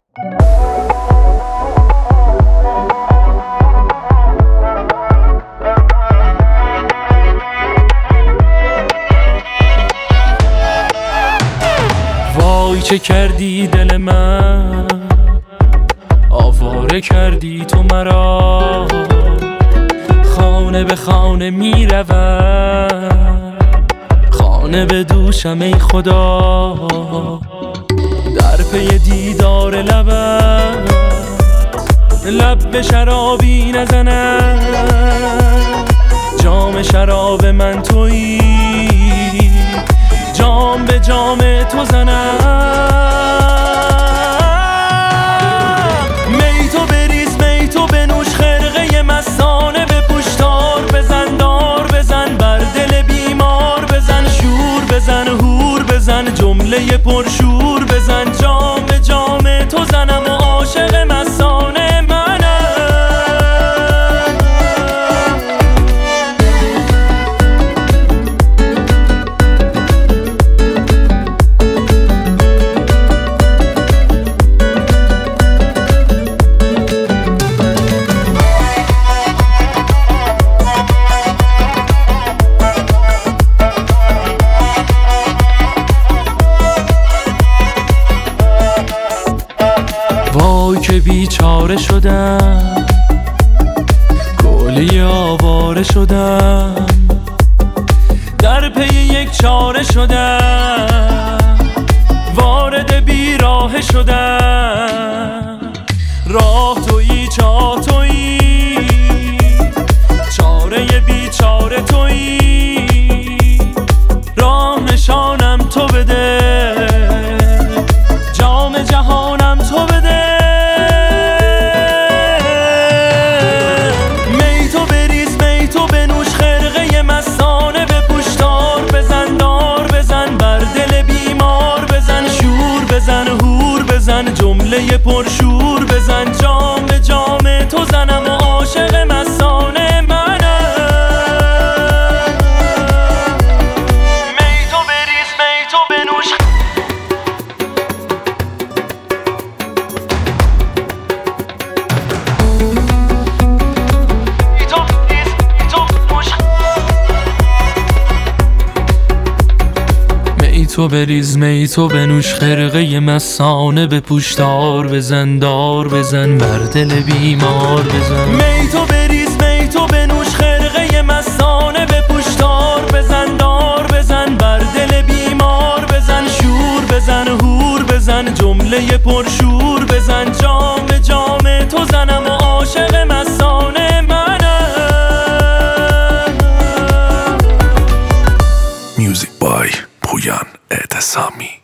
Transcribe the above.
وای چه کردی دل من، آواره کردی تو مرا. خانه به خانه می روم، خانه به دوشم ای خدا. در پی دیدار لبت، لب به شرابی نزنم. جام شراب من تویی، جام به جام تو زنم. می تو بریز می تو بنوش، خرقه مستانه بپوش. دار بزن دار بزن، بر دل بیمار بزن. شور بزن هور بزن، جمله پرشور بزن. جام به جام تو زنم و عاشق مستانه منم. وای که بیچاره شدم، کلی آواره شدم. در پی یک چاره شدم، وارد بیراه شدم. راه تویی چاه تویی، چاره بیچاره تویی. راه نشانم تو بده، جام جهانم تو بده. می تو بریز می تو بنوش، خرقه مستانه بپوش. دار بزن دار بزن، بر دل بیمار بزن. شور بزن هور بزن، جمله پرشور بزن. جام به جام تو زنم و عاشق مستانه منم. می تو بریز می تو بنوش. می تو بریز می تو بنوش، خرقه مستانه بپوش. دار بزن دار بزن، بر دل بیمار بزن. می تو بریز می تو بنوش، خرقه مستانه بپوش. دار بزن دار بزن، بر دل بیمار بزن. شور بزن هور بزن، جمله پرشور بزن. جام به جام تو زنم و عاشق مستانه منم. Music by پویان اعتصامی.